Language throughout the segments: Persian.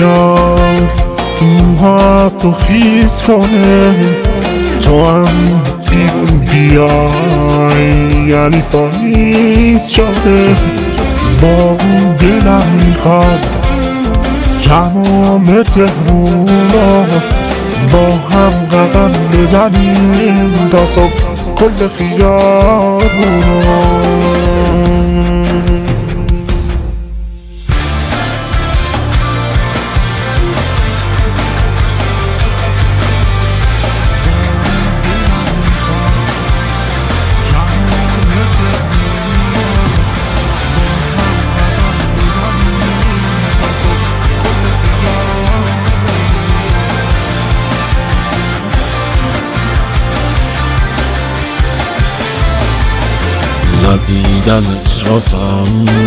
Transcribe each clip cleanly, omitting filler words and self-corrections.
بیار موها تو خیز کنه تو هم بیرون بیای یعنی پاییز شده با اون دلم میخواد تمام تهرونا با هم قدم بزنیم تا صبح کل خیابونا ندیدنت واسم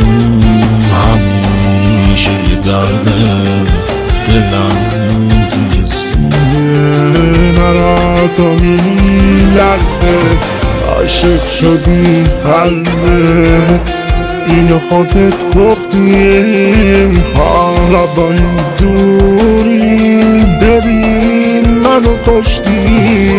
همیشه یه درده دلم توی سینه مرا تو میلرزه عاشق شدی قلبه اینو خودت گفتی حالا با این دوری ببین منو کشتی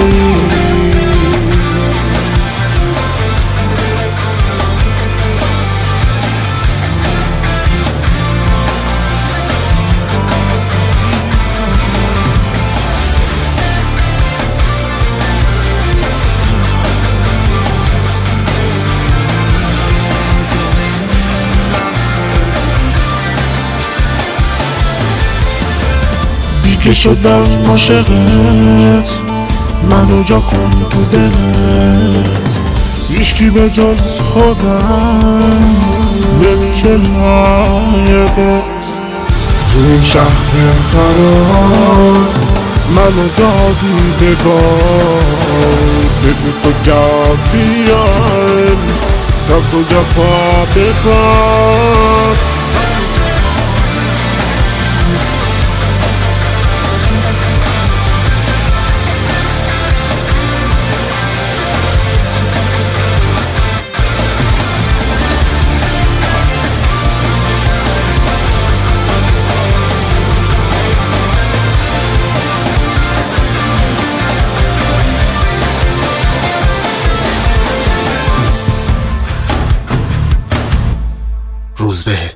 که شدم عاشقت منو جا کن تو دلت هیچکی به جز خودم نمیشه لایقت تو این شهر خراب منو دادی بگار بگو کجا بیایم تا کجا پا بکار روزبه